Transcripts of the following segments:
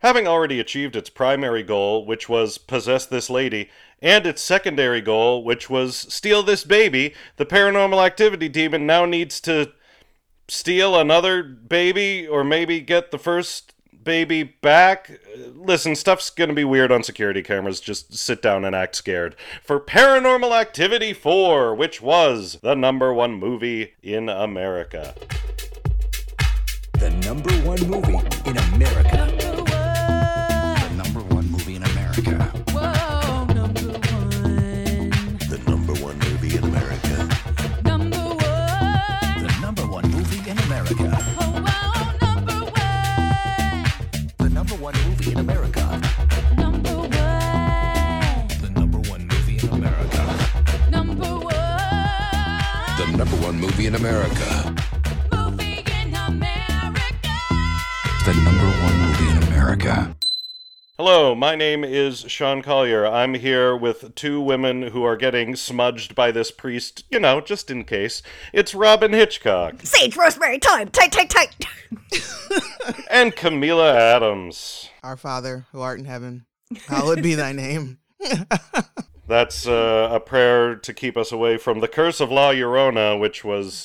Having already achieved its primary goal, which was possess this lady, and its secondary goal, which was steal this baby, the Paranormal Activity demon now needs to steal another baby, or maybe get the first baby back. Listen, stuff's gonna be weird on security cameras. Just sit down and act scared. For Paranormal Activity 4, which was the #1 movie in America. The #1 movie in America. The #1 movie in America. Whoa, number one. The #1 movie in America. Number one. The #1 movie in America. Oh, wow, number one. The #1 movie in America. Number one. The #1 movie in America. Number one. The #1 movie in America. Movie in America. The #1 movie in America. Hello, my name is Sean Collier. I'm here with two women who are getting smudged by this priest, just in case. It's Robin Hitchcock. Sage, rosemary, thyme, tight, tight, tight. And Camila Adams. Our Father, who art in heaven, hallowed be thy name. That's a prayer to keep us away from the Curse of La Llorona, which was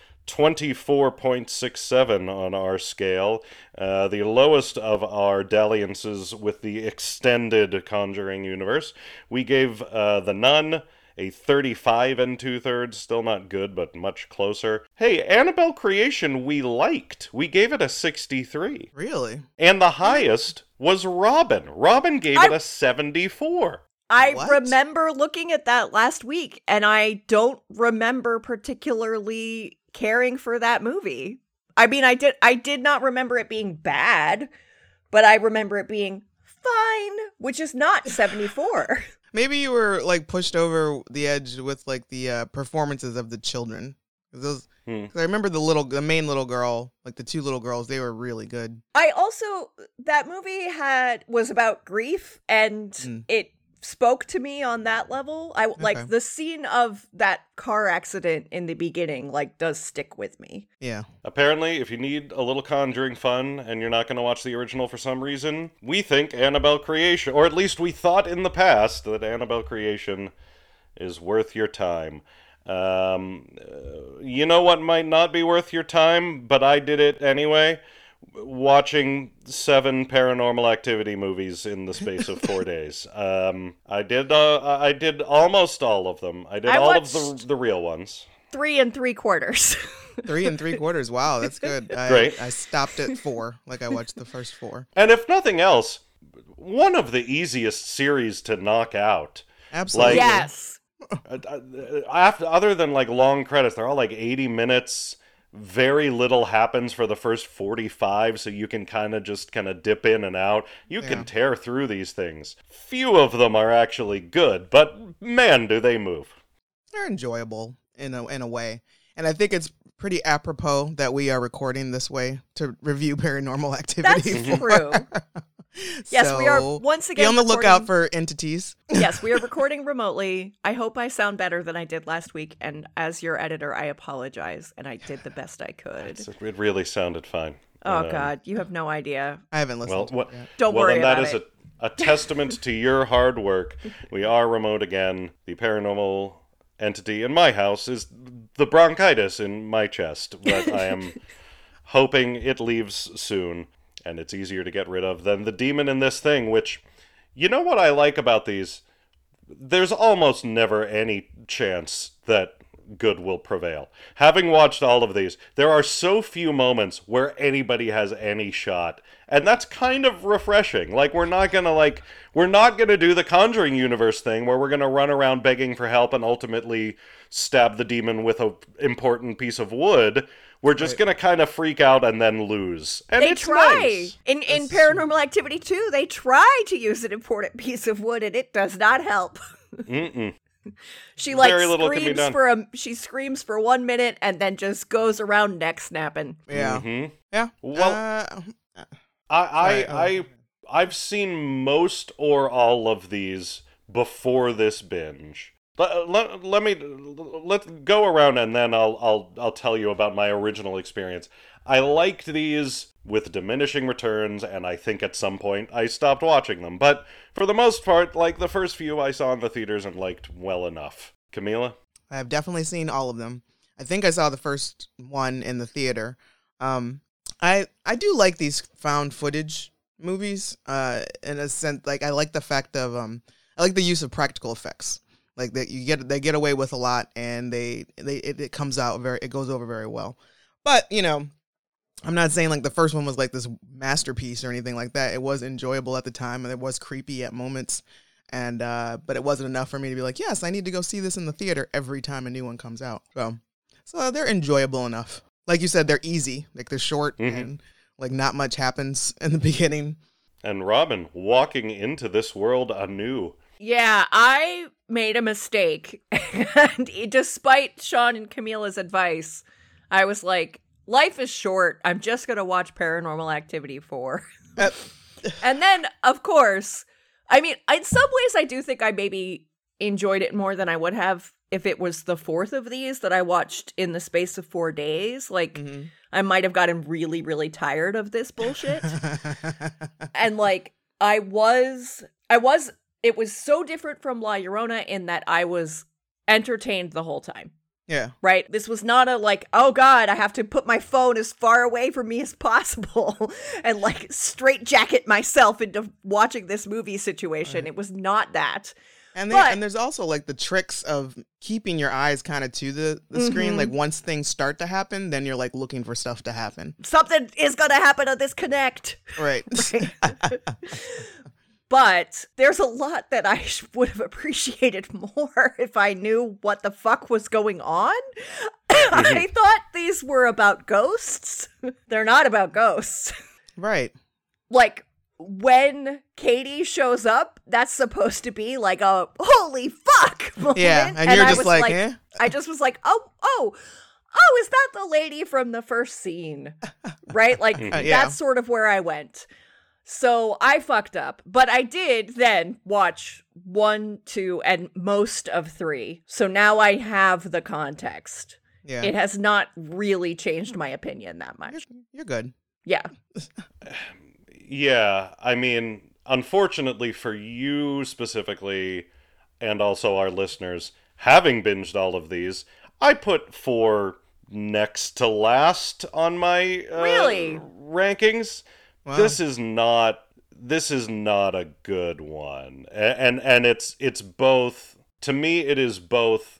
24.67 on our scale, the lowest of our dalliances with the extended Conjuring universe. We gave The Nun a 35 2/3, still not good, but much closer. Hey, Annabelle Creation we liked. We gave it a 63. Really? And the highest was Robin. Robin gave it a 74. I What? remember looking at that last week, and I don't remember particularly caring for that movie. I mean, I did not remember it being bad, but I remember it being fine, which is not 74. Maybe you were like pushed over the edge with like the performances of the children. 'Cause I remember the main little girl, like the two little girls, they were really good. I also, that movie was about grief, and it spoke to me on that level. I Okay. like the scene of that car accident in the beginning, like, does stick with me. Yeah. Apparently, if you need a little Conjuring fun and you're not going to watch the original for some reason, we think Annabelle Creation, or at least we thought in the past that Annabelle Creation is worth your time. You know what might not be worth your time, but I did it anyway? Watching 7 Paranormal Activity movies in the space of 4 days. I did almost all of them. I did all of the real ones. 3 3/4. 3 3/4. Wow, that's good. Great. I stopped at 4, like I watched the first 4. And if nothing else, one of the easiest series to knock out. Absolutely. Yes. Other than like long credits, they're all like 80 minutes. Very little happens for the first 45, so you can kind of dip in and out. You can tear through these things. Few of them are actually good, but man, do they move. They're enjoyable in a way. And I think it's pretty apropos that we are recording this way to review Paranormal Activity. That's true. Yes, we are once again be on the lookout recording- for entities. Yes, we are recording remotely. I hope I sound better than I did last week, and as your editor, I apologize, and I did the best I could. It really sounded fine. Oh, God, you have no idea. I haven't listened to it yet. Don't worry then about that is it. a testament to your hard work. We are remote again. The paranormal entity in my house is the bronchitis in my chest, but I am hoping it leaves soon, and it's easier to get rid of than the demon in this thing, which, you know what I like about these? There's almost never any chance that good will prevail. Having watched all of these, there are so few moments where anybody has any shot, and that's kind of refreshing. Like, we're not gonna do the Conjuring universe thing where we're gonna run around begging for help and ultimately stab the demon with a important piece of wood. We're just gonna kind of freak out and then lose. And They it's try. nice. In Paranormal Activity 2, they try to use an important piece of wood, and it does not help. Mm-mm. She like Very little can be done. she screams for 1 minute and then just goes around neck snapping. Yeah. Mhm. Yeah. Well, Sorry, I've seen most or all of these before this binge. Let's go around and then I'll tell you about my original experience. I liked these with diminishing returns, and I think at some point I stopped watching them. But for the most part, like, the first few I saw in the theaters and liked well enough. Camila? I have definitely seen all of them. I think I saw the first one in the theater. I do like these found footage movies. In a sense, like, I like the fact of I like the use of practical effects. Like, that they get away with a lot, and it comes out it goes over very well. But, you know, I'm not saying like the first one was like this masterpiece or anything like that. It was enjoyable at the time, and it was creepy at moments. And but it wasn't enough for me to be like, yes, I need to go see this in the theater every time a new one comes out. So they're enjoyable enough. Like you said, they're easy. Like, they're short and like not much happens in the beginning. And Robin, walking into this world anew. Yeah, I made a mistake. And despite Sean and Camila's advice, I was like, life is short. I'm just going to watch Paranormal Activity 4. And then, of course, I mean, in some ways, I do think I maybe enjoyed it more than I would have if it was the fourth of these that I watched in the space of 4 days. Like, I might have gotten really, really tired of this bullshit. And like, it was so different from La Llorona in that I was entertained the whole time. Yeah. Right? This was not a like, oh God, I have to put my phone as far away from me as possible and like straitjacket myself into watching this movie situation. It was not that. And there's also like the tricks of keeping your eyes kind of to the screen. Like, once things start to happen, then you're like looking for stuff to happen. Something is going to happen on this connect. Right. But there's a lot that I would have appreciated more if I knew what the fuck was going on. I thought these were about ghosts. They're not about ghosts. Right. Like, when Katie shows up, that's supposed to be like a holy fuck moment. Yeah, and you're I just was like, eh? I just was like, oh, is that the lady from the first scene? Right? Like, Yeah. that's sort of where I went. So I fucked up, but I did then watch 1, 2, and most of 3. So now I have the context. Yeah. It has not really changed my opinion that much. You're good. Yeah. Yeah, I mean, unfortunately for you specifically, and also our listeners, having binged all of these, I put 4 next to last on my Really? rankings. Wow. This is not a good one, and it's both. To me, it is both.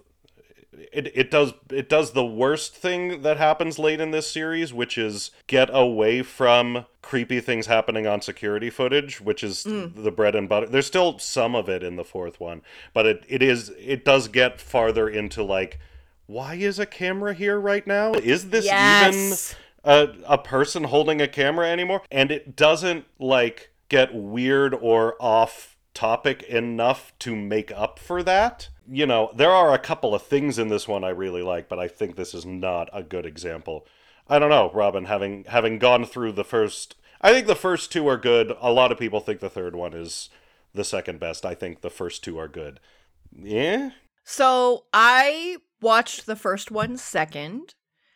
It does the worst thing that happens late in this series, which is get away from creepy things happening on security footage, which is the bread and butter. There's still some of it in the fourth one, but it does get farther into like, why is a camera here right now? Is this even a person holding a camera anymore? And it doesn't like get weird or off topic enough to make up for that. You know, there are a couple of things in this one I really like, but I think this is not a good example. I don't know, Robin, having gone through the first, I think the first 2 are good. A lot of people think the third one is the second best. I think the first 2 are good. Yeah? So I watched the first one second,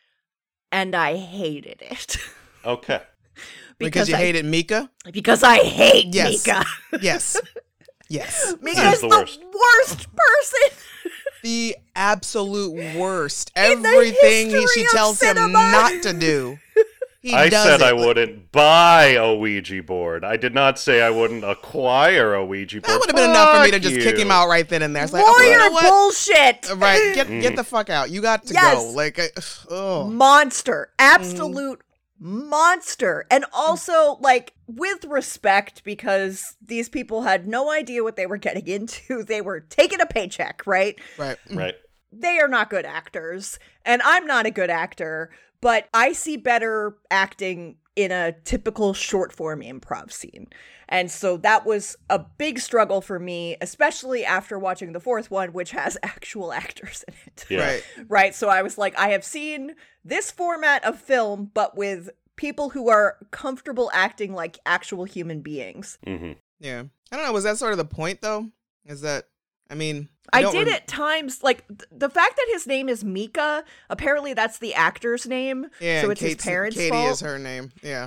and I hated it. Okay. Because you hated Mika? Because I hate Yes. Mika. Yes. Yes. Mika's the the worst. worst person. The absolute worst. In the Everything she history of tells him cinema. not to do. He I does said it. I wouldn't buy a Ouija board. I did not say I wouldn't acquire a Ouija board. That would have been enough for me to Fuck just you. kick him out right then and there. It's like, Warrior you know what? bullshit. Right, get the fuck out. You got to Yes. go. Like, oh. Monster. Absolute monster. And also, like, with respect, because these people had no idea what they were getting into. They were taking a paycheck, right? Right. Right. They are not good actors, and I'm not a good actor, but I see better acting in a typical short form improv scene. And so that was a big struggle for me, especially after watching the fourth one, which has actual actors in it. Yeah. Right. Right? So I was like, I have seen this format of film, but with people who are comfortable acting like actual human beings. Mm-hmm. Yeah. I don't know. Was that sort of the point, though? Is that, I mean. I don't did rem- at times, like, the fact that his name is Mika, apparently that's the actor's name, Yeah, so and it's his Kate's- parents' Katie fault. is her name. Yeah.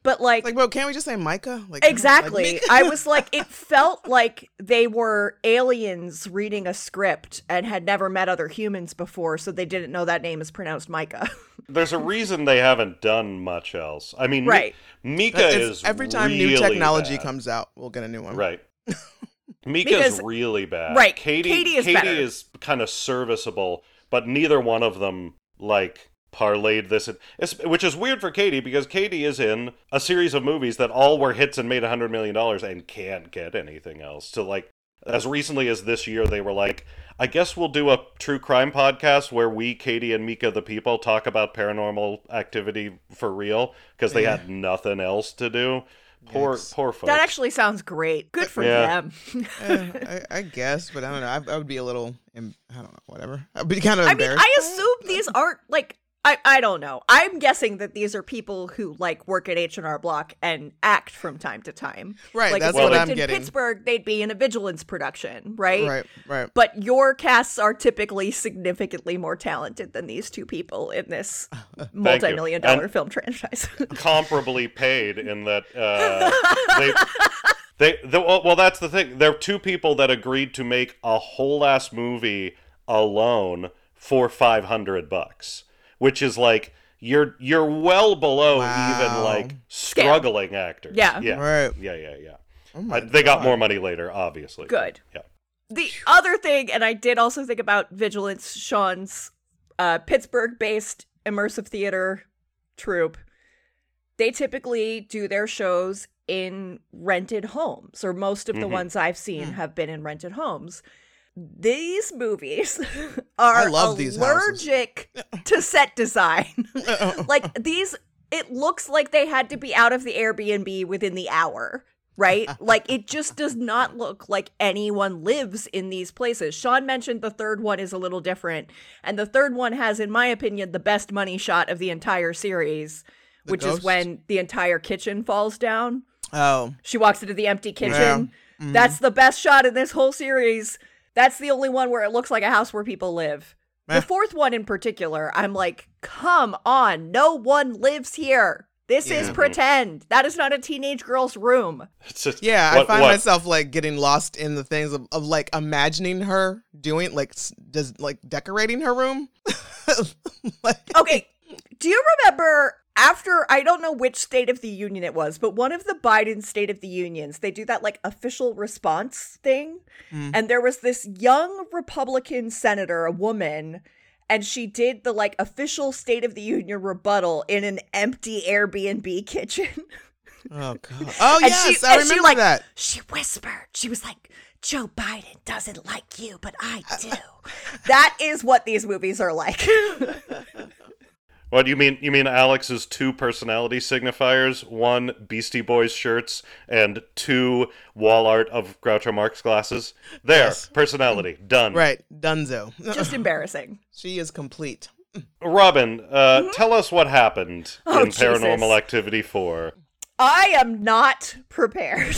But like, Like, bro, can't we just say Micah? Like, exactly. like, I was like, it felt like they were aliens reading a script and had never met other humans before, so they didn't know that name is pronounced Micah. There's a reason they haven't done much else. I mean, Right. Mika It's- is every time really new technology bad. comes out, we'll get a new one. Right. Mika's Because- really bad. right, Katie Katie is better. is kind of serviceable, but neither one of them like parlayed this, which is weird for Katie because Katie is in a series of movies that all were hits and made $100 million and can't get anything else. So like, as recently as this year, they were like, I guess we'll do a true crime podcast where we, Katie and Mika the People, talk about paranormal activity for real because they had nothing else to do. Poor folks. That actually sounds great. Good for Yeah. them. I guess, but I don't know. I would be a little, I don't know, whatever. I'd be kind of I mean, embarrassed. I assume these aren't like I don't know. I'm guessing that these are people who like work at H&R Block and act from time to time. Right, Like that's if they what lived I'm in getting. Pittsburgh, they'd be in a vigilance production, right? Right. But your casts are typically significantly more talented than these two people in this multi-million-dollar And- film franchise. Comparably paid in that well, that's the thing. They're two people that agreed to make a whole ass movie alone for $500, which is like you're well below even Wow. like struggling actors. Yeah. yeah, Right. yeah. Oh my They got God. more money later, obviously. Good. Yeah. The other thing, and I did also think about Vigilance, Sean's Pittsburgh-based immersive theater troupe. They typically do their shows in rented homes, or most of the ones I've seen have been in rented homes. These movies I are love these houses. allergic to set design. Like these, it looks like they had to be out of the Airbnb within the hour. Right? Like, it just does not look like anyone lives in these places. Sean mentioned the third one is a little different. And the third one has, in my opinion, the best money shot of the entire series, which is ghost? when the entire kitchen falls down. Oh, She walks into the empty kitchen. That's the best shot in this whole series. That's the only one where it looks like a house where people live. Meh. The fourth one in particular, I'm like, come on, no one lives here. This is pretend. That is not a teenage girl's room. It's just, yeah. I what- find what- myself like getting lost in the things of like imagining her doing like does like decorating her room. Like, Okay, do you remember after, I don't know which State of the Union it was, but one of the Biden State of the Unions, they do that like official response thing. And there was this young Republican senator, a woman, and she did the like official State of the Union rebuttal in an empty Airbnb kitchen. oh god. Oh And yes, I remember like, that. She whispered. She was like, Joe Biden doesn't like you, but I do. That is what these movies are like. What you mean? You mean Alex's two personality signifiers? One, Beastie Boys shirts, and two, wall art of Groucho Marx glasses. There, Yes. personality done. Right, Dunzo. Just embarrassing. She is complete. Robin, tell us what happened Oh, in Jesus. Paranormal Activity 4. I am not prepared.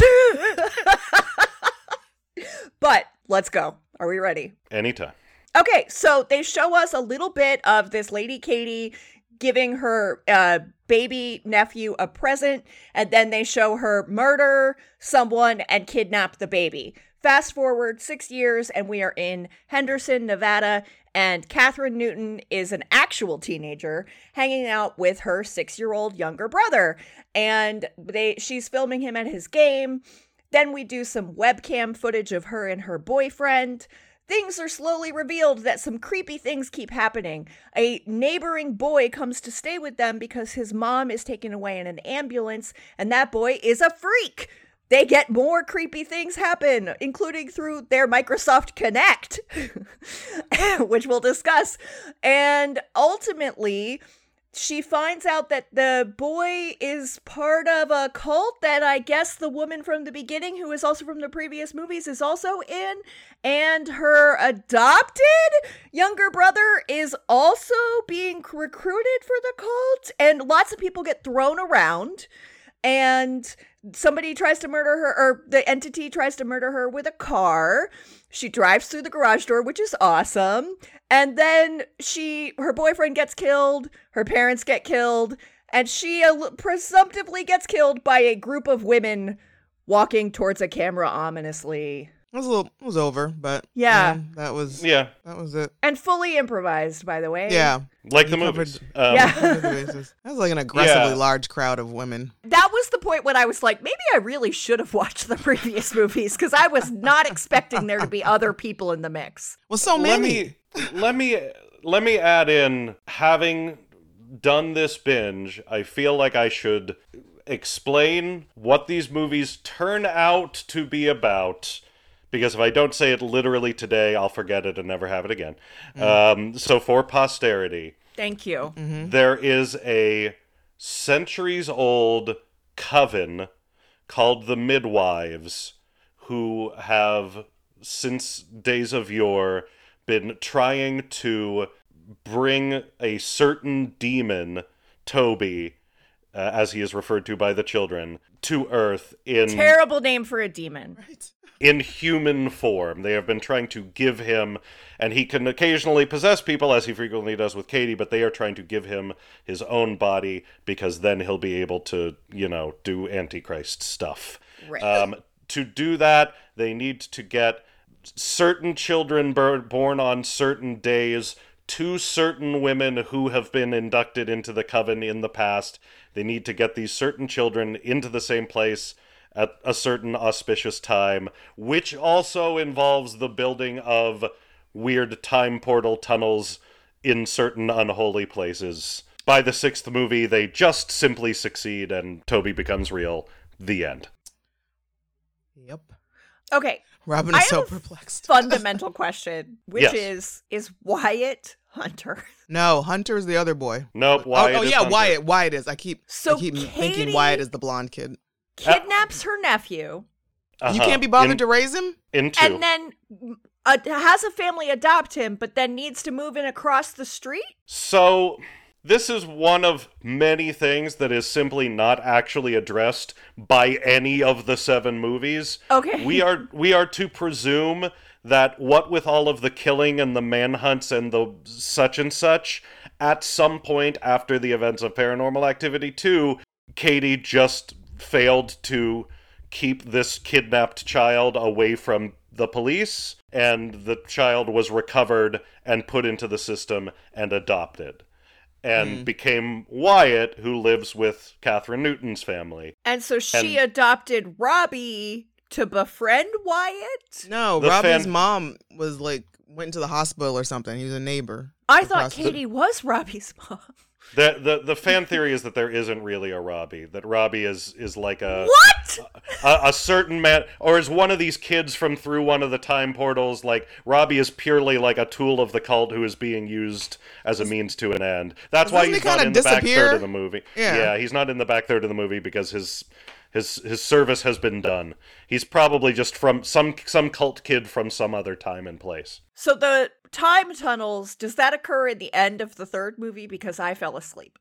But let's go. Are we ready? Anytime. Okay, so they show us a little bit of this lady Katie giving her baby nephew a present, and then they show her murder someone and kidnap the baby. Fast forward 6 years, and we are in Henderson, Nevada, and Catherine Newton is an actual teenager hanging out with her 6-year-old younger brother, and she's filming him at his game. Then we do some webcam footage of her and her boyfriend. Things are slowly revealed that some creepy things keep happening. A neighboring boy comes to stay with them because his mom is taken away in an ambulance, and that boy is a freak. They get more creepy things happen, including through their Microsoft Connect, which we'll discuss. And ultimately, she finds out that the boy is part of a cult that I guess the woman from the beginning, who is also from the previous movies, is also in. And her adopted younger brother is also being recruited for the cult. And lots of people get thrown around. And somebody tries to murder her, or the entity tries to murder her with a car. She drives through the garage door, which is awesome. And then her boyfriend gets killed, her parents get killed, and she presumptively gets killed by a group of women walking towards a camera ominously. It was over, but Yeah. that was Yeah, that was it. And fully improvised, by the way. Yeah, like the You covered- movies. Yeah. covered the bases. That was like an aggressively Yeah. large crowd of women. That was the point when I was like, maybe I really should have watched the previous movies because I was not expecting there to be other people in the mix. Well, so many. Let me add in, having done this binge, I feel like I should explain what these movies turn out to be about, because if I don't say it literally today, I'll forget it and never have it again. So for posterity, Thank you. there is a centuries-old coven called the Midwives, who have, since days of yore, been trying to bring a certain demon, Toby, as he is referred to by the children, to Earth Terrible name for a demon. in human form. They have been trying to give him, and he can occasionally possess people, as he frequently does with Katie, but they are trying to give him his own body, because then he'll be able to, do Antichrist stuff. Right. To do that, they need to get certain children born on certain days to certain women who have been inducted into the coven in the past. They need to get these certain children into the same place at a certain auspicious time, which also involves the building of weird time portal tunnels in certain unholy places. By the sixth movie, they just simply succeed and Toby becomes real. The end. Yep. Okay. Robin I is so have a perplexed. fundamental question, which Yes. is Wyatt Hunter? No, Hunter's the other boy. Nope, Wyatt is yeah, Hunter. Wyatt is. I keep So thinking Katie- Wyatt is the blonde kid. Kidnaps her nephew You can't be bothered to raise him? In two. and then has a family adopt him, but then needs to move in across the street? So, this is one of many things that is simply not actually addressed by any of the 7 movies. Okay. We are to presume that what with all of the killing and the manhunts and the such and such, at some point after the events of Paranormal Activity 2, Katie just failed to keep this kidnapped child away from the police, and the child was recovered and put into the system and adopted, and became Wyatt, who lives with Catherine Newton's family. And so she adopted Robbie to befriend Wyatt? No, The Robbie's fan- mom was went to the hospital or something. He was a neighbor. I thought Across the- Katie was Robbie's mom. The fan theory is that there isn't really a Robbie. That Robbie is like What? a certain man, or is one of these kids from through one of the time portals. Like, Robbie is purely like a tool of the cult who is being used as a means to an end. That's why Doesn't he he's not kinda in the back disappear? third of the movie. Yeah. He's not in the back third of the movie because his service has been done. He's probably just from some cult kid from some other time and place. So the time tunnels, does that occur in the end of the third movie? Because I fell asleep.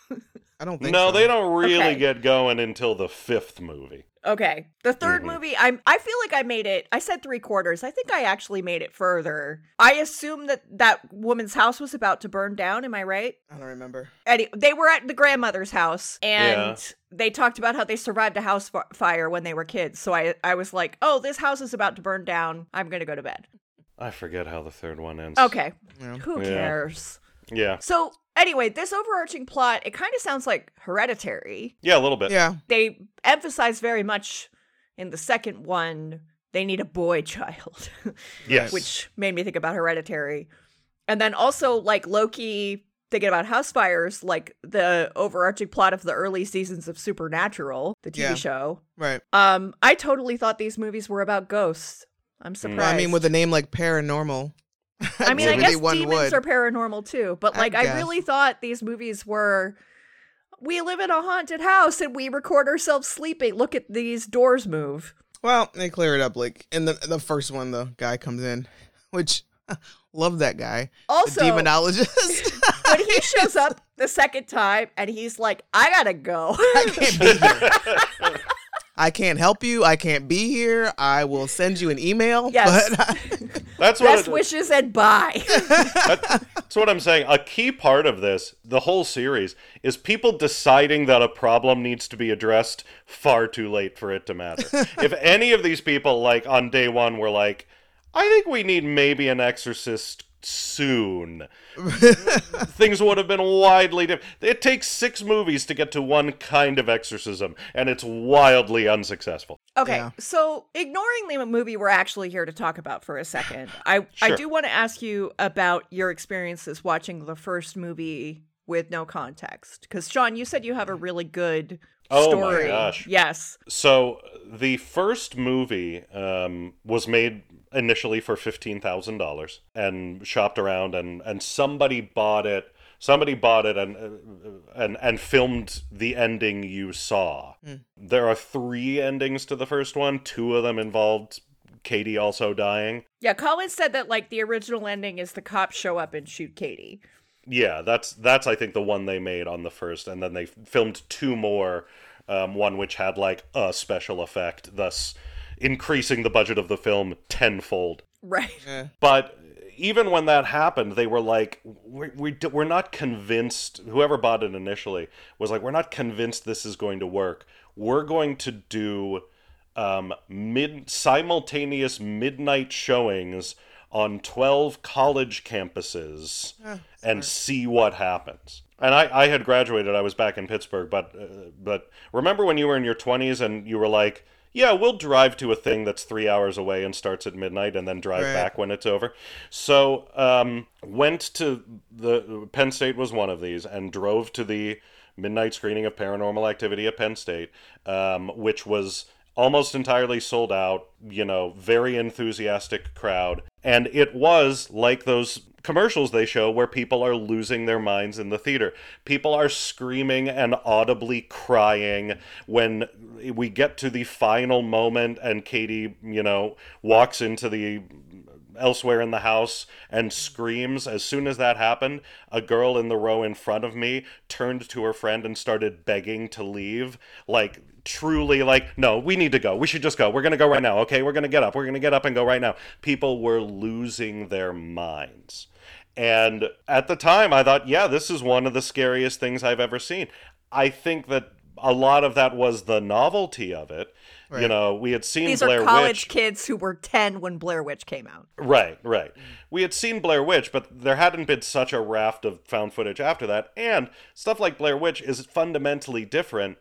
I don't think No, so. they don't really Okay. get going until the 5th movie. Okay. The third Mhm. movie, I feel like I made it. I said 3/4. I think I actually made it further. I assume that woman's house was about to burn down. Am I right? I don't remember. They were at the grandmother's house, and they talked about how they survived a house fire when they were kids. So I was like, oh, this house is about to burn down. I'm going to go to bed. I forget how the third one ends. Okay. Yeah. Who Yeah. cares? Yeah. So anyway, this overarching plot, it kind of sounds like Hereditary. Yeah, a little bit. Yeah. They emphasize very much in the second one, they need a boy child, Yes. which made me think about Hereditary. And then also, like, Loki, thinking about house fires, like the overarching plot of the early seasons of Supernatural, the TV Yeah. show. Right. I totally thought these movies were about ghosts. I'm surprised. Well, I mean, with a name like Paranormal. I mean, I really guess one demons would. are paranormal too, but like, I guess. really thought these movies were, we live in a haunted house and we record ourselves sleeping. Look at these doors move. Well, they clear it up. Like in the first one, the guy comes in, which love that guy. Also, the demonologist. when he shows up the second time and he's like, I gotta go. I can't be here. I can't help you. I can't be here. I will send you an email. Yes. But That's what Best wishes and bye. That's what I'm saying. A key part of this, the whole series, is people deciding that a problem needs to be addressed far too late for it to matter. If any of these people, like, on day one were like, I think we need maybe an exorcist soon, things would have been widely different. It takes 6 movies to get to one kind of exorcism, and it's wildly unsuccessful. Okay, Yeah. so ignoring the movie we're actually here to talk about for a second, I Sure. do want to ask you about your experiences watching the first movie with no context. Because, Sean, you said you have a really good Oh my story. gosh. Yes. So the first movie was made initially for $15,000 and shopped around, and somebody bought it. Somebody bought it and filmed the ending you saw. There are 3 endings to the first one. 2 of them involved Katie also dying. Yeah, Colin said that, like, the original ending is the cops show up and shoot Katie. Yeah, that's I think the one they made on the first, and then they filmed 2 more. One which had like a special effect, thus increasing the budget of the film tenfold. Right. But even when that happened, they were like, we're not convinced. Whoever bought it initially was like, we're not convinced this is going to work. We're going to do simultaneous midnight showings on 12 college campuses and see what happens. And I had graduated. I was back in Pittsburgh, but remember when you were in your 20s and you were like, yeah, we'll drive to a thing that's 3 hours away and starts at midnight and then drive Right. back when it's over. So went to the Penn State was one of these and drove to the midnight screening of Paranormal Activity at Penn State, which was almost entirely sold out, very enthusiastic crowd. And it was like those commercials they show where people are losing their minds in the theater. People are screaming and audibly crying when we get to the final moment and Katie, walks into the elsewhere in the house and screams. As soon as that happened, a girl in the row in front of me turned to her friend and started begging to leave, like truly like, no, we need to go. We should just go. We're going to go right now. Okay, we're going to get up. We're going to get up and go right now. People were losing their minds. And at the time, I thought, yeah, this is one of the scariest things I've ever seen. I think that a lot of that was the novelty of it. Right. We had seen These Blair are college Witch. kids who were 10 when Blair Witch came out. Right. We had seen Blair Witch, but there hadn't been such a raft of found footage after that. And stuff like Blair Witch is fundamentally different,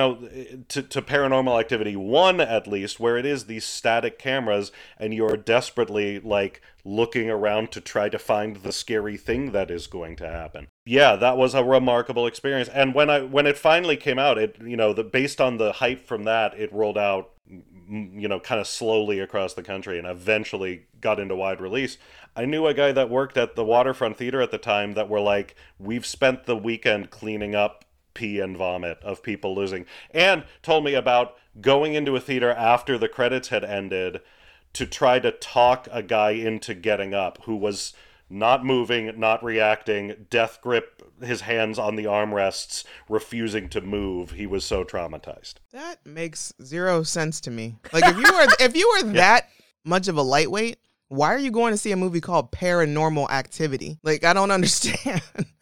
to Paranormal Activity 1, at least, where it is these static cameras and you're desperately, like, looking around to try to find the scary thing that is going to happen. Yeah, that was a remarkable experience. And when it finally came out, based on the hype from that, it rolled out, kind of slowly across the country and eventually got into wide release. I knew a guy that worked at the Waterfront Theater at the time that were like, we've spent the weekend cleaning up pee and vomit of people losing, and told me about going into a theater after the credits had ended to try to talk a guy into getting up who was not moving, not reacting, death grip, his hands on the armrests, refusing to move. He was so traumatized. That makes 0 sense to me. Like if you were that much of a lightweight, why are you going to see a movie called Paranormal Activity? Like, I don't understand.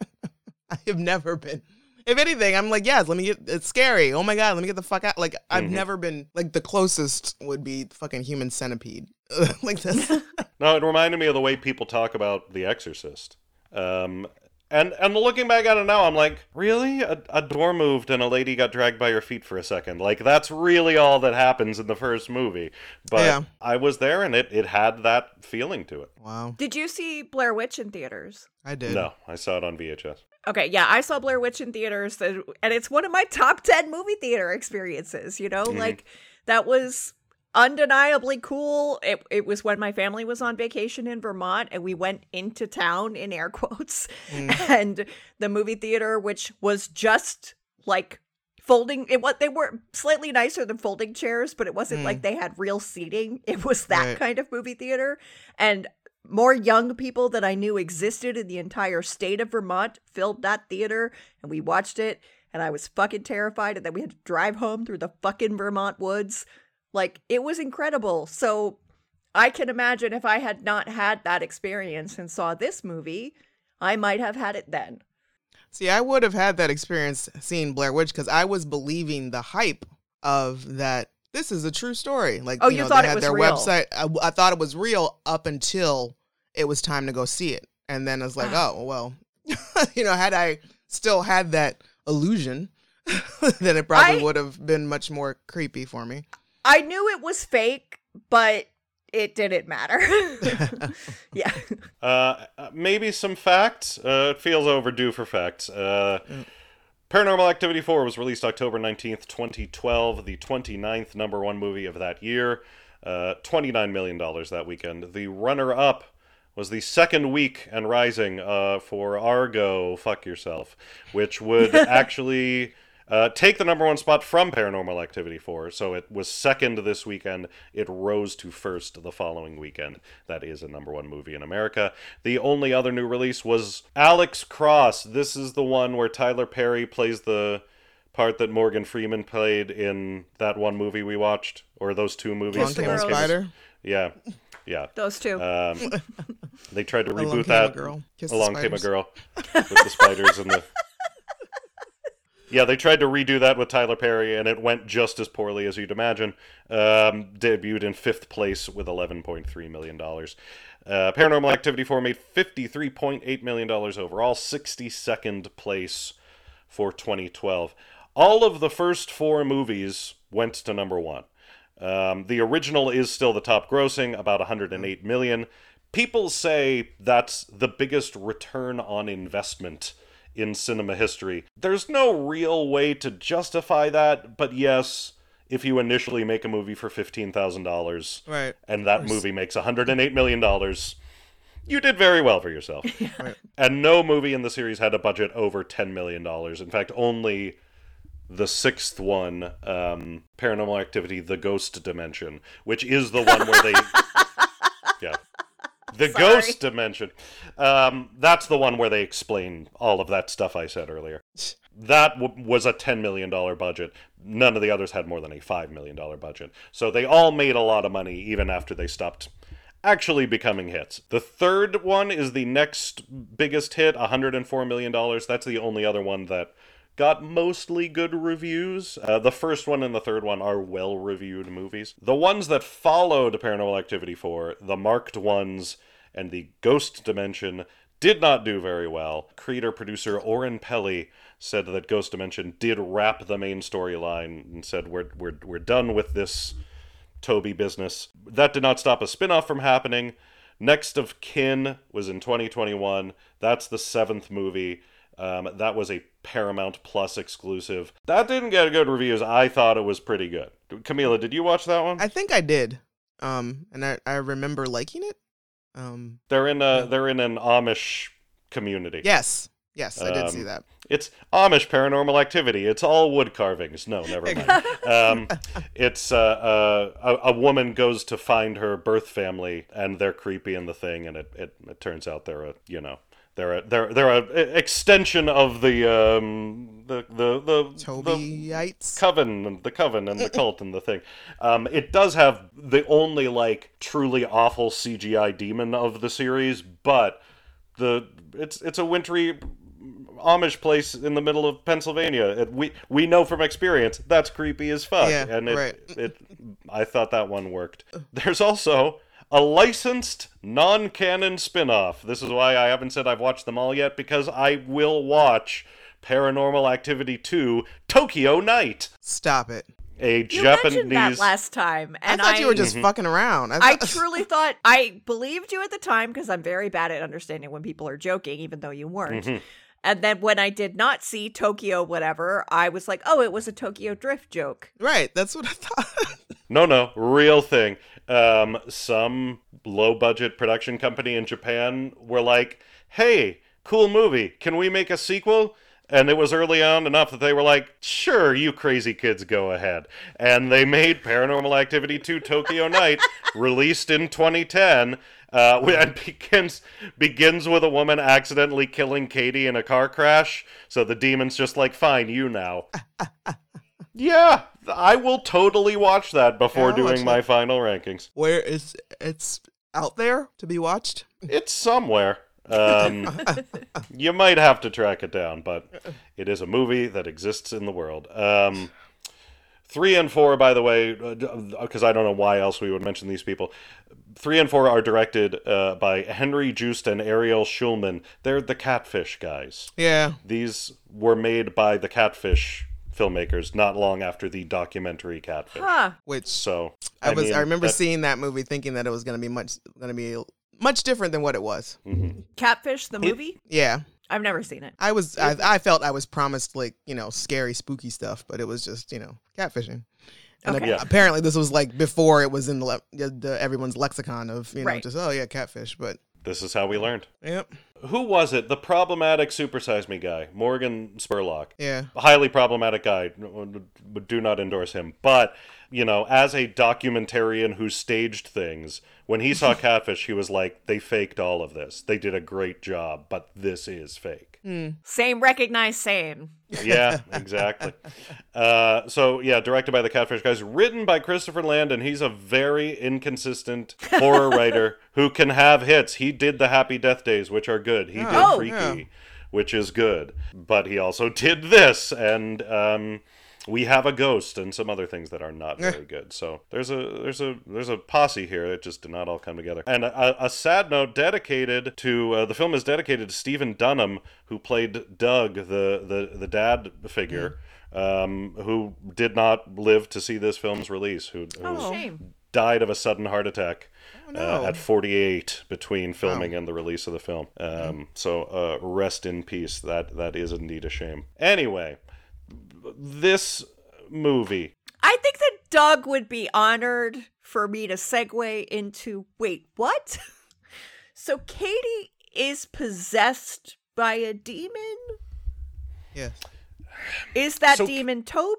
I have never been. If anything, I'm like, yes, it's scary. Oh my God, let me get the fuck out. Like, I've never been, like, the closest would be fucking Human Centipede. Like this. No, it reminded me of the way people talk about The Exorcist. And looking back at it now, I'm like, really? A door moved and a lady got dragged by her feet for a second. Like, that's really all that happens in the first movie. But Yeah. I was there and it had that feeling to it. Wow. Did you see Blair Witch in theaters? I did. No, I saw it on VHS. Okay, yeah, I saw Blair Witch in theaters, and it's one of my top 10 movie theater experiences, Like, that was undeniably cool. It was when my family was on vacation in Vermont, and we went into town, in air quotes, and the movie theater, which was just, like, folding, they were slightly nicer than folding chairs, but it wasn't like they had real seating. It was that Right. kind of movie theater, and more young people that I knew existed in the entire state of Vermont filled that theater, and we watched it, and I was fucking terrified, and then we had to drive home through the fucking Vermont woods. Like, it was incredible. So I can imagine if I had not had that experience and saw this movie, I might have had it then. See, I would have had that experience seeing Blair Witch because I was believing the hype of that. This is a true story. Like, Oh, you thought they it had was their real. website. I thought it was real up until it was time to go see it, and then it's like, oh well, had I still had that illusion, then it probably would have been much more creepy for me. I knew it was fake, but it didn't matter. Yeah. Maybe some facts. It feels overdue for facts. Paranormal Activity 4 was released October 19th, 2012, the 29th number one movie of that year. $29 million that weekend. The runner-up was the second week and rising for Argo, Fuck Yourself, which would actually take the number one spot from Paranormal Activity 4. So it was second this weekend. It rose to first the following weekend. That is a number one movie in America. The only other new release was Alex Cross. This is the one where Tyler Perry plays the part that Morgan Freeman played in that one movie we watched, or those two movies. Along Came a Girls. Spider. Yeah. Yeah. Those two. They tried to Along reboot Came a that. Girl. Kiss the Along Came a Spiders. Girl with the spiders and the. Yeah, they tried to redo that with Tyler Perry, and it went just as poorly as you'd imagine. Debuted in 5th place with $11.3 million. Paranormal Activity 4 made $53.8 million overall, 62nd place for 2012. All of the first 4 movies went to number one. The original is still the top grossing, about $108 million. People say that's the biggest return on investment in cinema history. There's no real way to justify that, but yes, if you initially make a movie for $15,000 Right. and that movie makes $108 million, you did very well for yourself. Right. And no movie in the series had a budget over $10 million. In fact, only the 6th one, Paranormal Activity, The Ghost Dimension, which is the one where they... Yeah. The Sorry. Ghost Dimension. That's the one where they explain all of that stuff I said earlier. That was a $10 million budget. None of the others had more than a $5 million budget. So they all made a lot of money even after they stopped actually becoming hits. The third one is the next biggest hit, $104 million. That's the only other one that got mostly good reviews. The first one and the third one are well-reviewed movies. The ones that followed Paranormal Activity 4, the marked ones and the Ghost Dimension, did not do very well. Creator-producer Oren Peli said that Ghost Dimension did wrap the main storyline and said, we're done with this Toby business. That did not stop a spin-off from happening. Next of Kin was in 2021. That's the 7th movie. That was a Paramount Plus exclusive. That didn't get good reviews. I thought it was pretty good. Camila, did you watch that one? I think I did. And I remember liking it. They're in an Amish community. Yes, I did see that. It's Amish Paranormal Activity. It's all wood carvings. No, never mind. It's a woman goes to find her birth family, and they're creepy in the thing, and it turns out they're a extension of the Tobyites. the coven and the cult and the thing. It does have the only truly awful CGI demon of the series, but it's a wintry Amish place in the middle of Pennsylvania. We know from experience that's creepy as fuck, Yeah, and right. I thought that one worked. There's also a licensed non-canon spin-off. This is why I haven't said I've watched them all yet, because I will watch Paranormal Activity 2 Tokyo Night. Stop it. A You Japanese... mentioned that last time, and I thought you were just fucking around. I truly thought I believed you at the time because I'm very bad at understanding when people are joking, even though you weren't. And then when I did not see Tokyo whatever, I was like, oh, it was a Tokyo Drift joke. Right, that's what I thought. No, real thing. Some low-budget production company in Japan were like, hey, cool movie, can we make a sequel? And it was early on enough that they were like, sure, you crazy kids, go ahead. And they made Paranormal Activity 2 Tokyo Night, released in 2010, and begins with a woman accidentally killing Katie in a car crash. So the demon's just like, fine, you now. Yeah, I will totally watch that before Yeah, I'll watch doing my final rankings. Where it's out there to be watched? It's somewhere. You might have to track it down, but it is a movie that exists in the world. 3 and 4, by the way, because I don't know why else we would mention these people. 3 and 4 are directed by Henry Joost and Ariel Schulman. They're the Catfish guys. Yeah. These were made by the Catfish filmmakers not long after the documentary Catfish. Huh. Which So I mean, remember that- seeing that movie thinking that it was going to be much different than what it was. Catfish, the movie? Yeah. I've never seen it. I felt I was promised like, scary, spooky stuff, but it was just, catfishing. And Okay. Yeah. apparently this was like before it was in the everyone's lexicon of, Right. just, catfish, but This is how we learned. yep. Who was it? The problematic Super Size Me guy, Morgan Spurlock. Yeah. A highly problematic guy. Do not endorse him. But, as a documentarian who staged things, when he saw Catfish, he was like, they faked all of this. They did a great job, but this is fake. Same recognized same. Yeah, exactly. Directed by the Catfish guys, written by Christopher Landon. He's a very inconsistent horror writer who can have hits. He did the Happy Death Days, which are good. He did Oh. Freaky, Yeah. which is good. But he also did this, and We Have a Ghost, and some other things that are not very good. So there's a posse here that just did not all come together. And a sad note dedicated to the film is dedicated to Stephen Dunham, who played Doug, the dad figure, who did not live to see this film's release. Who Shame. died of a sudden heart attack no. at 48 between filming and the release of the film. So rest in peace. That is indeed a shame. Anyway, this movie. I think that Doug would be honored for me to segue into wait, what? So Katie is possessed by a demon? Yes. Is that So- demon Toby?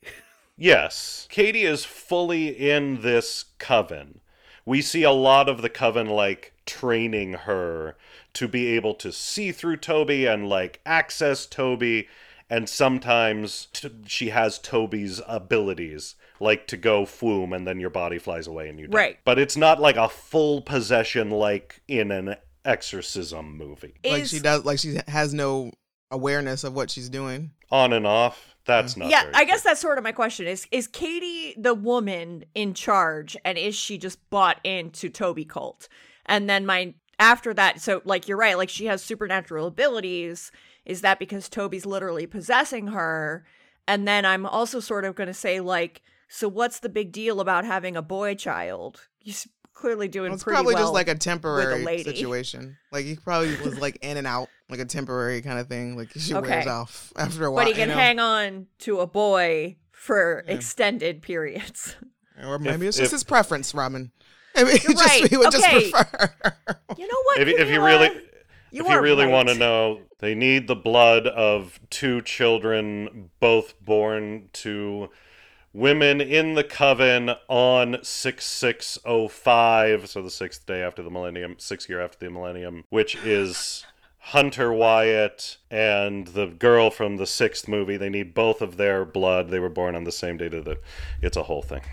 Yes, Katie is fully in this coven. We see a lot of the coven training her to be able to see through Toby and access Toby, and sometimes she has Toby's abilities, to go fwoom and then your body flies away and you die. Right. But it's not a full possession like in an exorcism movie. She has no awareness of what she's doing. On and off, that's not Yeah, very I good. guess that's sort of my question. Is Katie the woman in charge, and is she just bought into Toby cult? And then after that, so you're right, she has supernatural abilities. Is that because Toby's literally possessing her? And then I'm also sort of going to say so what's the big deal about having a boy child? He's clearly doing It's pretty probably well just a temporary lady. situation. He probably was in and out, a temporary kind of thing. She wears Okay. off after a while. But he can hang on to a boy for extended periods. Or maybe it's If- just his preference, Robin. Maybe You're right. he would Okay. just prefer. You know what? If you are really right. want to know, they need the blood of 2 children, both born to women in the coven on 6605, so the 6th day after the millennium, 6th year after the millennium, which is Hunter Wyatt and the girl from the 6th movie. They need both of their blood. They were born on the same date of the... It's a whole thing.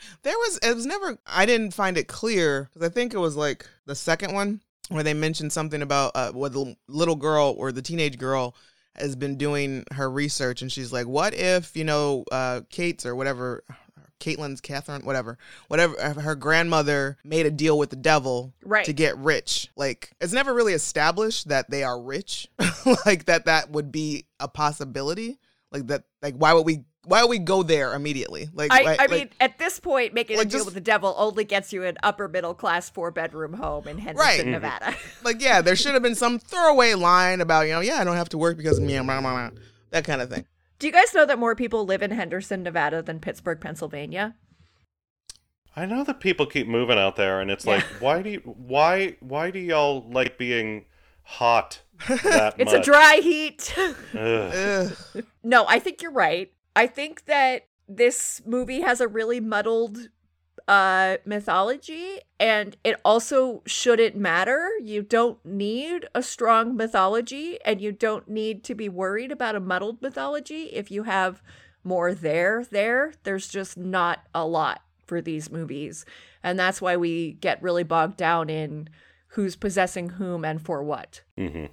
I didn't find it clear, because I think it was the second one where they mentioned something about what the little girl or the teenage girl has been doing her research, and she's like, what if, Kate's or whatever, Catherine, whatever, her grandmother made a deal with the devil Right. to get rich. It's never really established that they are rich, that would be a possibility. Why would we go there immediately? I mean, at this point, making a deal just- with the devil only gets you an upper middle class 4-bedroom home in Henderson, Right. Nevada. there should have been some throwaway line about, I don't have to work because that kind of thing. Do you guys know that more people live in Henderson, Nevada than Pittsburgh, Pennsylvania? I know that people keep moving out there, and it's why do y'all like being hot that It's much? a dry heat. Ugh. Ugh. No, I think you're right. I think that this movie has a really muddled mythology, and it also shouldn't matter. You don't need a strong mythology, and you don't need to be worried about a muddled mythology if you have more there's just not a lot for these movies, and that's why we get really bogged down in who's possessing whom and for what. Hmm.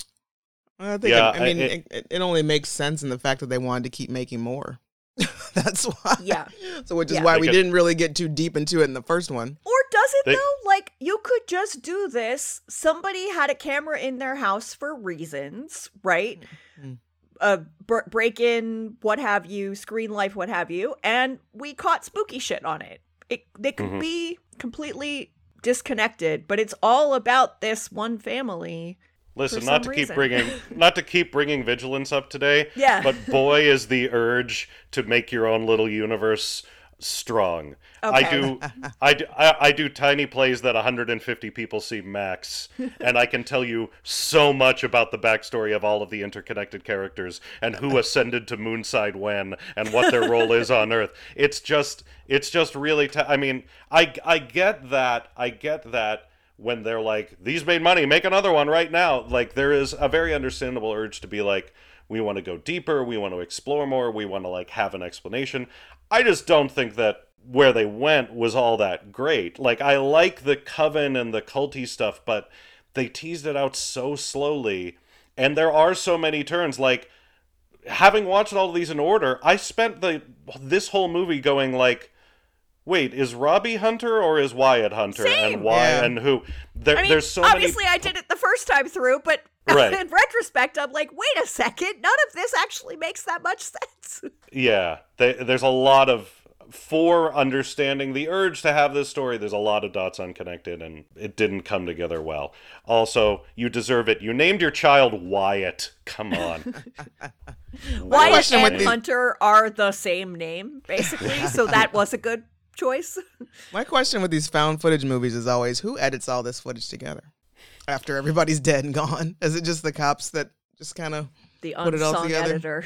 I think, Yeah, I mean, it only makes sense in the fact that they wanted to keep making more. That's why. Yeah. So, which is Yeah. why we Because- didn't really get too deep into it in the first one. Or does it They- though? Like, you could just do this. Somebody had a camera in their house for reasons, right? Break in, what have you, screen life, what have you, and we caught spooky shit on it. They could be completely disconnected, but it's all about this one family. Listen, For not to some keep reason. bringing vigilance up today. Yeah. But boy, is the urge to make your own little universe strong. Okay. I do tiny plays that 150 people see max, and I can tell you so much about the backstory of all of the interconnected characters and who ascended to Moonside when and what their role is on Earth. It's just really. I mean, I get that. When they're like, these made money, make another one right now. Like, there is a very understandable urge to be like, we want to go deeper, we want to explore more, we want to, like, have an explanation. I just don't think that where they went was all that great. Like, I like the Coven and the culty stuff, but they teased it out so slowly, and there are so many turns. Like, having watched all of these in order, I spent this whole movie going, like, wait, is Robbie Hunter or is Wyatt Hunter? Same. And why Yeah. and who? I mean, There's so obviously many... I did it the first time through, but Right. in retrospect, I'm like, wait a second, none of this actually makes that much sense. Yeah, there's a lot of... For understanding the urge to have this story, there's a lot of dots unconnected, and it didn't come together well. Also, you deserve it. You named your child Wyatt. Come on. Wyatt question with and the- Hunter are the same name, basically, so that was a good choice. My question with these found footage movies is always, who edits all this footage together after everybody's dead and gone? Is it just the cops that just kind of The put it all unsung together? editor.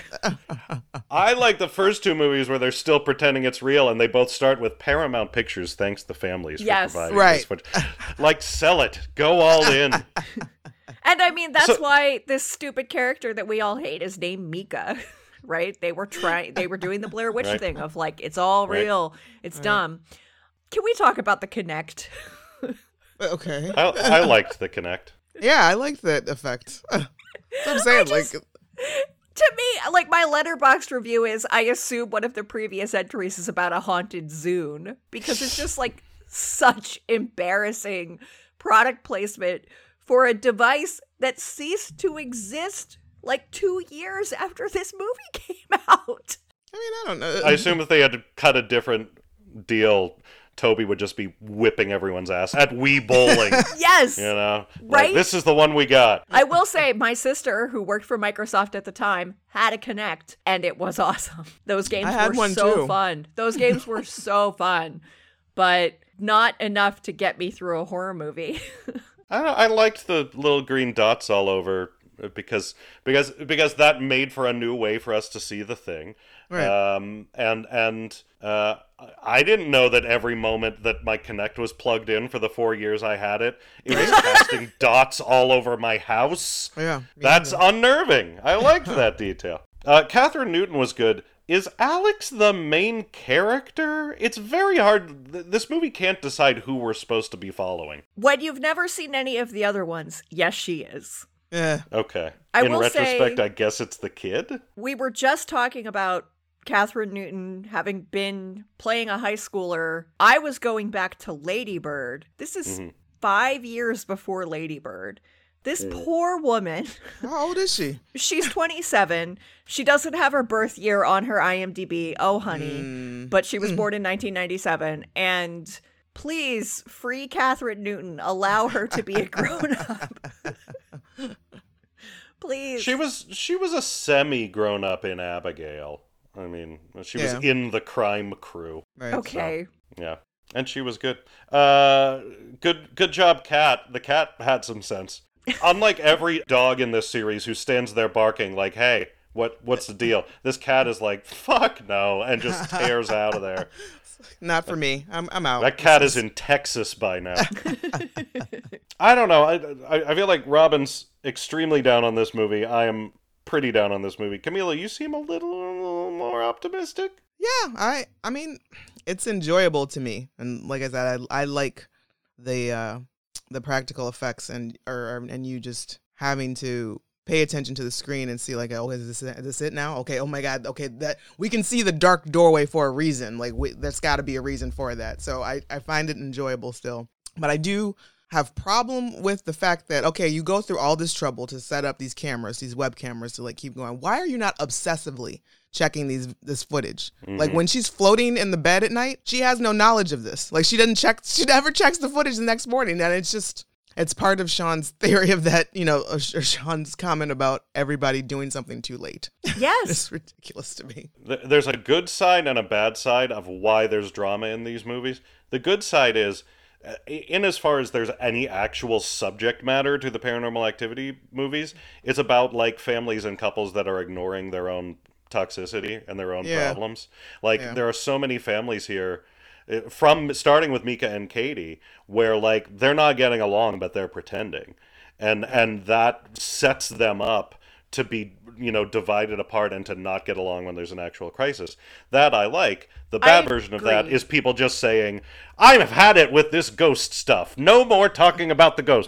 I like the first two movies where they're still pretending it's real, and they both start with Paramount Pictures thanks the families Yes. for providing Right. this footage. Like, sell it. Go all in. And I mean, that's So- why this stupid character that we all hate is named Mika, right? They were doing the Blair Witch Right. thing of like, it's all Right. real. It's dumb. Can we talk about the Connect? Okay. I liked the Connect. Yeah, I like that effect. That's what I'm saying. To me, like my Letterboxd review is, I assume one of the previous entries is about a haunted Zune because it's just like such embarrassing product placement for a device that ceased to exist like 2 years after this movie came out. I mean, I don't know. I assume if they had to cut a different deal, Toby would just be whipping everyone's ass at Wii Bowling. Yes. You know? Right? Like, this is the one we got. I will say my sister, who worked for Microsoft at the time, had a Connect, and it was awesome. Those games I had were one so too. fun. Those games were so fun, but not enough to get me through a horror movie. I don't know, I liked the little green dots all over because that made for a new way for us to see the thing. Right. I didn't know that every moment that my Kinect was plugged in for the 4 years I had it, it was casting dots all over my house. Yeah. That's unnerving. I liked that detail. Catherine Newton was good. Is Alex the main character? It's very hard. This movie can't decide who we're supposed to be following. When you've never seen any of the other ones, yes, she is. Yeah. Okay. I In will retrospect, say- I guess it's the kid? We were just talking about Catherine Newton having been playing a high schooler. I was going back to Lady Bird. This is 5 years before Lady Bird. This poor woman, How old is she? she's 27. She doesn't have her birth year on her IMDb. Oh, honey. But she was born in 1997. And please, free Catherine Newton. Allow her to be a grown-up. Please. She was a semi grown up in Abigail. I mean, she was Yeah. in the crime crew. Right. Okay. Yeah. And she was good. Good job, Cat. The cat had some sense. Unlike every dog in this series who stands there barking like, hey, what's the deal? This cat is like, fuck no, and just tears out of there. Not for me. I'm out. That cat is in Texas by now. I don't know. I feel like Robin's extremely down on this movie. I am pretty down on this movie. Camila, you seem a little more optimistic. Yeah, I mean, it's enjoyable to me, and like I said, I like the the practical effects and you just having to pay attention to the screen and see like, oh, is this it now? Okay, oh my God, okay, that we can see the dark doorway for a reason. Like there's got to be a reason for that. So I find it enjoyable still, but I do have problem with the fact that, okay, you go through all this trouble to set up these cameras, these web cameras to like keep going. Why are you not obsessively checking this footage? Like when she's floating in the bed at night, she has no knowledge of this. Like she never checks the footage the next morning. And it's part of Sean's theory of that, or Sean's comment about everybody doing something too late. Yes. It's ridiculous to me. There's a good side and a bad side of why there's drama in these movies. The good side is, in as far as there's any actual subject matter to the Paranormal Activity movies, it's about like families and couples that are ignoring their own toxicity and their own problems. Like there are so many families here, from starting with Mika and Katie, where like they're not getting along but they're pretending, and that sets them up to be divided apart and to not get along when there's an actual crisis. That I like. The bad version of that is people just saying, I've had it with this ghost stuff, no more talking about the ghost.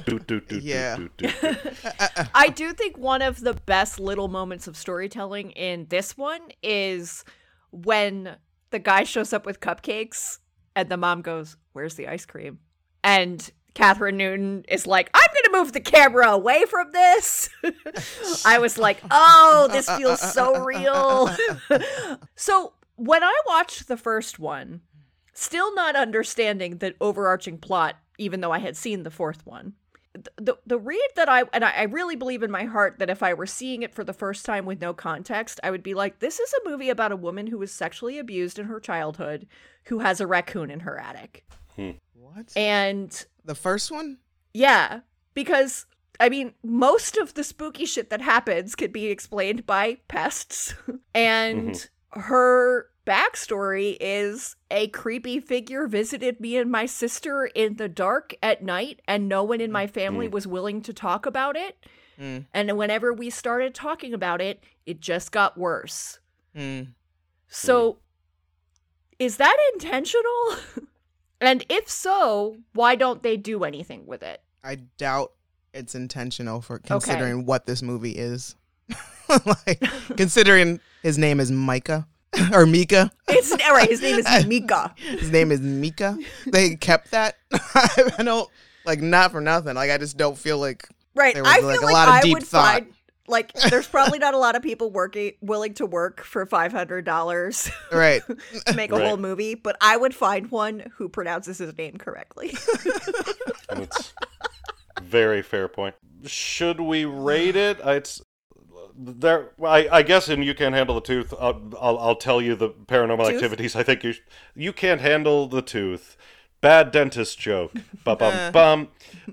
I do think one of the best little moments of storytelling in this one is when the guy shows up with cupcakes and the mom goes, where's the ice cream? And Catherine Newton is like, I'm going to move the camera away from this. I was like, oh, this feels so real. So when I watched the first one, still not understanding the overarching plot, even though I had seen the fourth one, the read that I really believe in my heart that if I were seeing it for the first time with no context, I would be like, this is a movie about a woman who was sexually abused in her childhood, who has a raccoon in her attic. What? And The first one? yeah, because I mean, most of the spooky shit that happens can be explained by pests. And her backstory is a creepy figure visited me and my sister in the dark at night, and no one in my family was willing to talk about it. And whenever we started talking about it, it just got worse. So, is that intentional? And if so, why don't they do anything with it? I doubt it's intentional for considering what this movie is. Like, considering his name is Micah or Mika. It's all right. His name is Mika. His name is Mika. They kept that. I don't, like, not for nothing. Like, I just don't feel like Right. there was I like feel a like lot of I deep would thought. find like there's probably not a lot of people willing to work for $500 Right. to make a whole movie, but I would find one who pronounces his name correctly. That's a very fair point. Should we rate it? It's there. I guess in You Can't Handle the Tooth, I'll tell you the Paranormal Tooth? Activities. I think you can't handle the tooth. Bad dentist joke. Bum.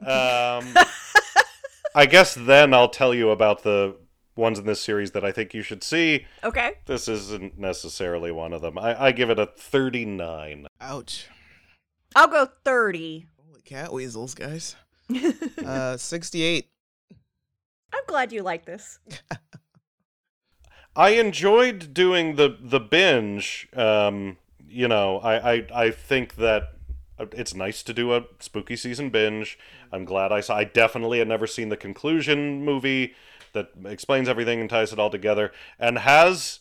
I guess then I'll tell you about the ones in this series that I think you should see. Okay. This isn't necessarily one of them. I give it a 39. Ouch. I'll go 30. Holy cat weasels, guys. 68. I'm glad you like this. I enjoyed doing the binge. I think that it's nice to do a spooky season binge. I'm glad I definitely had never seen the conclusion movie that explains everything and ties it all together. And has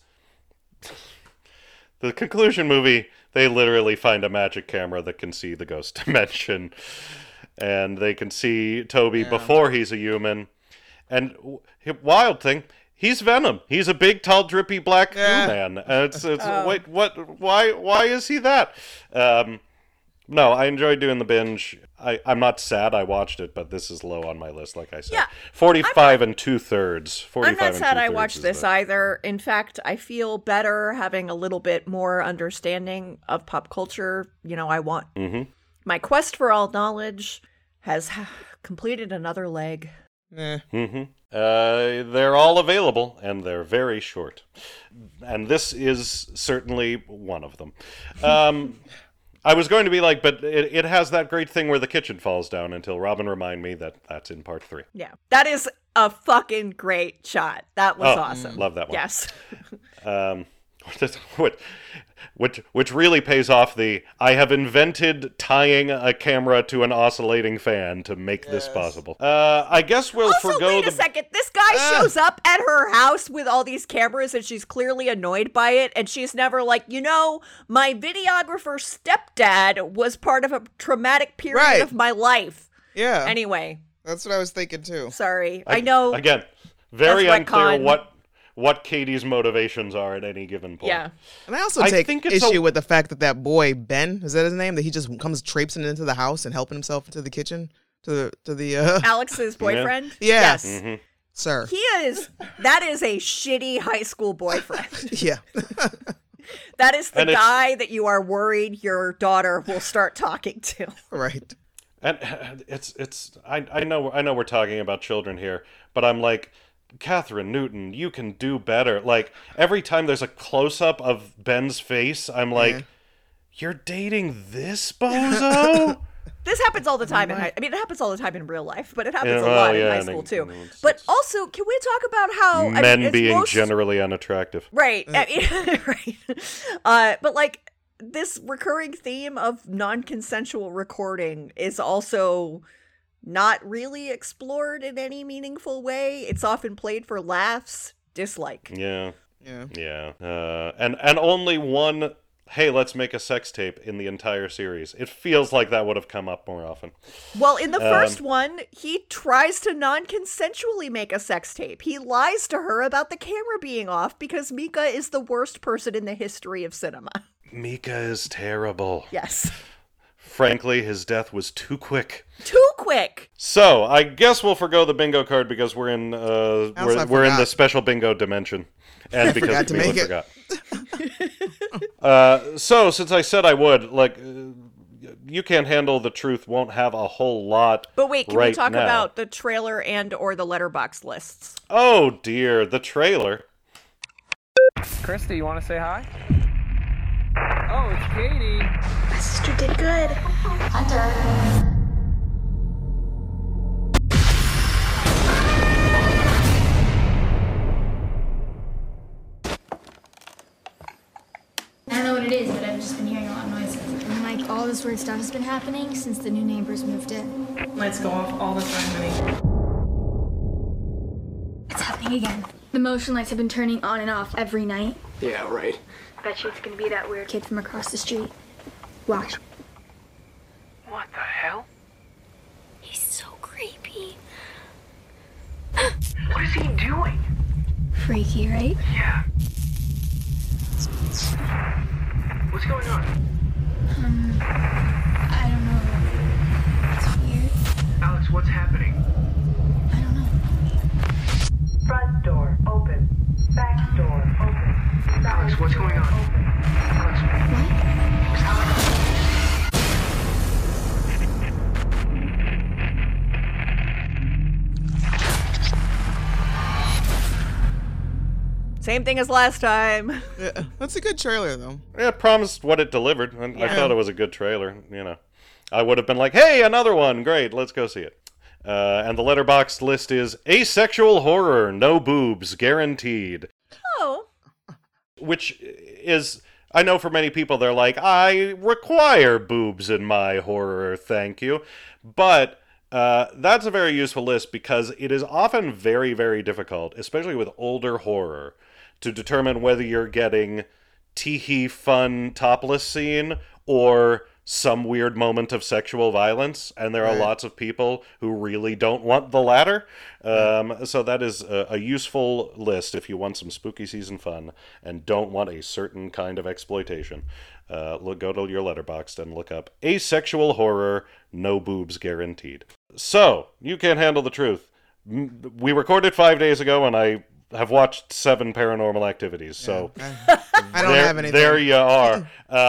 the conclusion movie, they literally find a magic camera that can see the ghost dimension. And they can see Toby before he's a human. And wild thing, he's Venom. He's a big, tall, drippy black goo man. And it's wait, what? Why is he that? No, I enjoyed doing the binge. I'm not sad I watched it, but this is low on my list, like I said. Yeah, 45 and 2/3. I'm not sad I watched this either. In fact, I feel better having a little bit more understanding of pop culture. I want. My quest for all knowledge has completed another leg. They're all available, and they're very short. And this is certainly one of them. I was going to be like, but it has that great thing where the kitchen falls down until Robin reminded me that that's in part 3. Yeah, that is a fucking great shot. That was awesome. Love that one. Yes. What? which really pays off the I have invented tying a camera to an oscillating fan to make this possible. I guess we'll Also, forgo wait the a second. This guy shows up at her house with all these cameras and she's clearly annoyed by it. And she's never like, my videographer stepdad was part of a traumatic period Right. of my life. Yeah. Anyway, That's what I was thinking too. sorry. I know. Again, very That's unclear retcon. what Katie's motivations are at any given point. Yeah. And I also I take think it's issue a- with the fact that boy Ben, is that his name? That he just comes traipsing into the house and helping himself into the kitchen to the Alex's boyfriend? Yeah. Yes. sir. That is a shitty high school boyfriend. Yeah. That is the And it's- guy that you are worried your daughter will start talking to. Right. And I know we're talking about children here, but I'm like, Catherine Newton, you can do better. Like, every time there's a close-up of Ben's face, I'm like, you're dating this bozo? This happens all the time it happens all the time in real life, but it happens Yeah, a lot well, in yeah, high and school it- too. it's- But also, can we talk about how Men it's being most- generally unattractive. right, right. But like this recurring theme of non-consensual recording is also not really explored in any meaningful way. It's often played for laughs. Dislike. Yeah. Yeah. Yeah. And only one, hey, let's make a sex tape in the entire series. It feels like that would have come up more often. Well, in the first one, he tries to non-consensually make a sex tape. He lies to her about the camera being off because Mika is the worst person in the history of cinema. Mika is terrible. Yes. Frankly, his death was too quick. Too quick. So, I guess we'll forgo the bingo card because we're in Also, I we're in the forgot. special bingo dimension. And because Forgot to Camila make it. forgot. So, since I said I would, You Can't Handle the Truth won't have a whole lot But wait, can we right talk now. about the trailer and or the letterbox lists? Oh dear, the trailer. Krista, you want to say hi? Oh, it's Katie. My sister did good. Hunter. I don't know what it is, but I've just been hearing a lot of noises. And like all this weird stuff has been happening since the new neighbors moved in. Lights go off all the time, honey. It's happening again. The motion lights have been turning on and off every night. Yeah, right. I bet you it's gonna be that weird kid from across the street. Watch. What the hell? He's so creepy. What is he doing? Freaky, right? Yeah. What's going on? I don't know. It's weird. Alex, what's happening? I don't know. Front door open. Back door open. Alex, what's going on? Alex, What? Alex. Same thing as last time. Yeah. That's a good trailer though. Yeah, it promised what it delivered. And I thought it was a good trailer, I would have been like, hey, another one. Great, let's go see it. And the letterbox list is asexual horror, no boobs, guaranteed. Oh. Which is, I know for many people, they're like, I require boobs in my horror, thank you. But that's a very useful list because it is often very, very difficult, especially with older horror, to determine whether you're getting tee-hee fun topless scene or some weird moment of sexual violence, and there are lots of people who really don't want the latter. So that is a useful list if you want some spooky season fun and don't want a certain kind of exploitation. Go to your Letterboxd and look up asexual horror, no boobs guaranteed. So, You Can't Handle the Truth. We recorded 5 days ago, and I have watched 7 Paranormal Activities, so I don't have anything. there you are.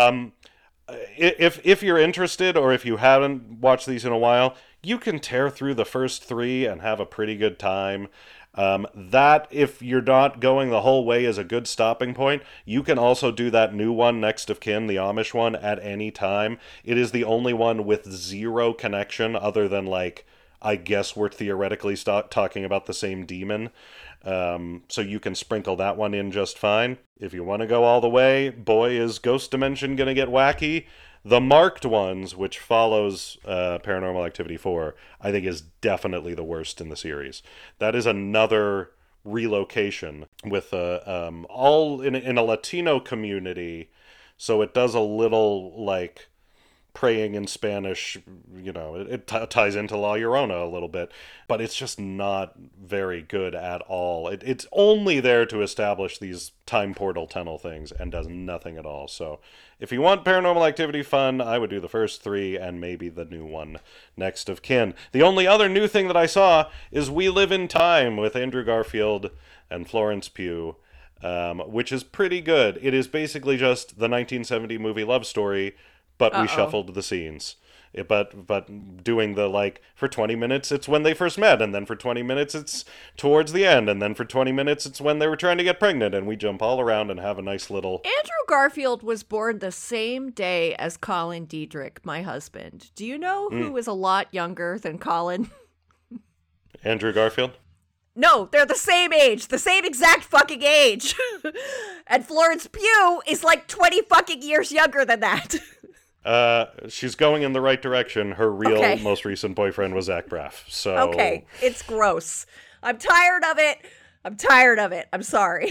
If you're interested, or if you haven't watched these in a while, you can tear through the first 3 and have a pretty good time. That, if you're not going the whole way, is a good stopping point. You can also do that new one, Next of Kin, the Amish one, at any time. It is the only one with zero connection other than, like, I guess we're theoretically talking about the same demon. So you can sprinkle that one in just fine. If you want to go all the way, boy, is Ghost Dimension going to get wacky. The Marked Ones, which follows Paranormal Activity 4, I think is definitely the worst in the series. That is another relocation with all in a Latino community, so it does a little like praying in Spanish, it ties into La Llorona a little bit, but it's just not very good at all. It's only there to establish these time portal tunnel things and does nothing at all. So if you want Paranormal Activity fun, I would do the first 3 and maybe the new one, Next of Kin. The only other new thing that I saw is We Live in Time with Andrew Garfield and Florence Pugh, which is pretty good. It is basically just the 1970 movie Love Story, but we shuffled the scenes. But doing the, like, for 20 minutes it's when they first met, and then for 20 minutes it's towards the end, and then for 20 minutes it's when they were trying to get pregnant, and we jump all around and have a nice little... Andrew Garfield was born the same day as Colin Diedrich, my husband. Do you know who is a lot younger than Colin? Andrew Garfield? No, they're the same age. The same exact fucking age. And Florence Pugh is like 20 fucking years younger than that. She's going in the right direction. Her real most recent boyfriend was Zach Braff. So okay, it's gross. I'm tired of it. I'm sorry.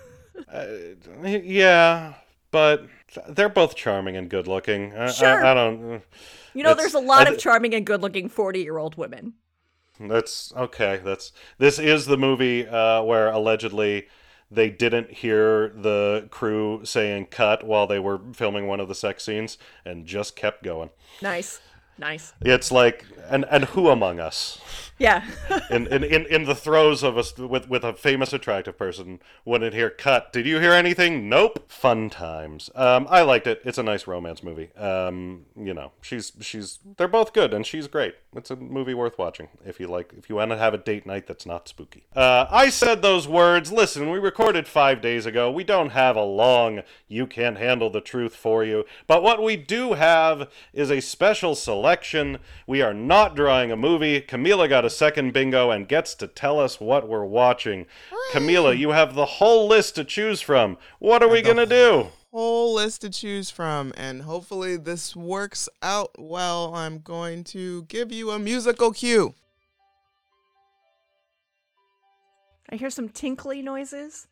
Yeah, but they're both charming and good looking. Sure. I don't... there's a lot of charming and good looking 40-year-old women. That's okay. This is the movie where allegedly they didn't hear the crew saying cut while they were filming one of the sex scenes and just kept going. Nice. It's like, and who among us? Yeah. in the throes of us with a famous attractive person wouldn't hear cut. Did you hear anything? Nope. Fun times. I liked it. It's a nice romance movie. They're both good and she's great. It's a movie worth watching if you want to have a date night that's not spooky. I said those words. Listen, we recorded 5 days ago. We don't have a long You Can't Handle the Truth for you, but what we do have is a special selection. We are not drawing a movie. Camila got a second bingo and gets to tell us what we're watching. Camila, you have the whole list to choose from. What are we going to do? Whole list to choose from, and hopefully this works out well. I'm going to give you a musical cue. I hear some tinkly noises.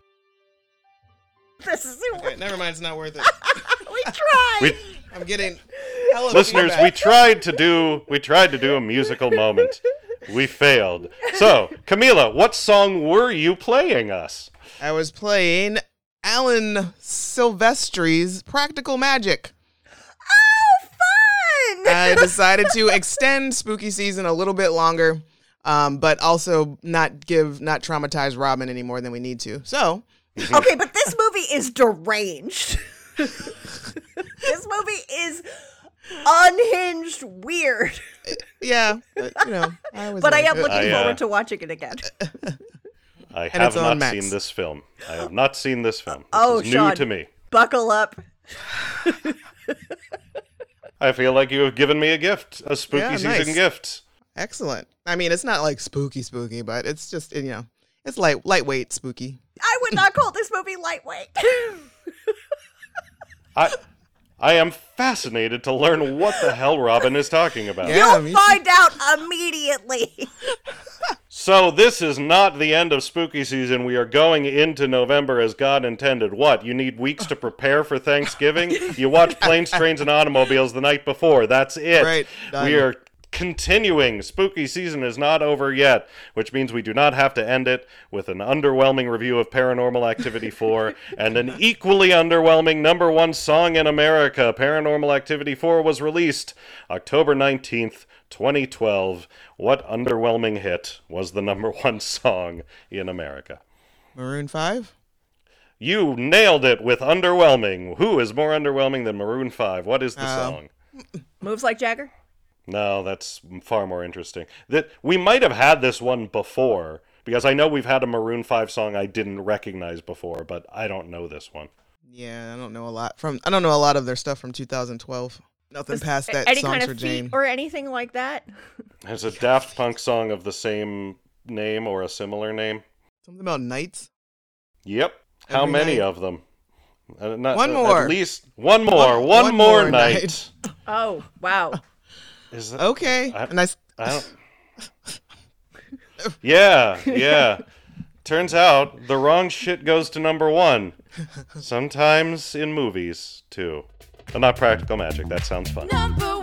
This is Okay, never mind, it's not worth it. we tried. I'm getting hella Listeners, feedback. we tried to do a musical moment. We failed. So, Camila, what song were you playing us? I was playing Alan Silvestri's Practical Magic. Oh, fun! I decided to extend spooky season a little bit longer, but also not traumatize Robin any more than we need to. So, okay, but this movie is deranged. This movie is unhinged weird. yeah, but, I was. But I like, am looking forward to watching it again. I And have it's on not Max. seen this film. I have not seen this film. This Oh, is new Sean. to me. Buckle up. I feel like you have given me a gift, a spooky Yeah, season nice. gift. Excellent. I mean, it's not like spooky, but it's just it's lightweight spooky. I would not call this movie lightweight. I am fascinated to learn what the hell Robin is talking about. Yeah. You'll find out immediately. So this is not the end of spooky season. We are going into November as God intended. What? You need weeks to prepare for Thanksgiving? You watch Planes, Trains, and Automobiles the night before. That's it. Right. Done. We are continuing. Spooky season is not over yet, which means we do not have to end it with an underwhelming review of Paranormal Activity 4 and an equally underwhelming number one song in America. Paranormal Activity 4 was released October 19th, 2012. What underwhelming hit was the number one song in America? Maroon 5? You nailed it with underwhelming. Who is more underwhelming than Maroon 5? What is the song? Moves Like Jagger? No, that's far more interesting. That we might have had this one before, because I know we've had a Maroon 5 song I didn't recognize before, but I don't know this one. Yeah, I don't know a lot of their stuff from 2012. Nothing past that. Any Songs kind for of Jane. feat or anything like that? There's a Daft Punk song of the same name or a similar name. Something about nights. Yep. How Every many night. of them? One more. At least one more. One more more night. Oh, wow. Is it? Okay. I don't. Yeah. Turns out the wrong shit goes to number one. Sometimes in movies, too. But not Practical Magic. That sounds fun. Number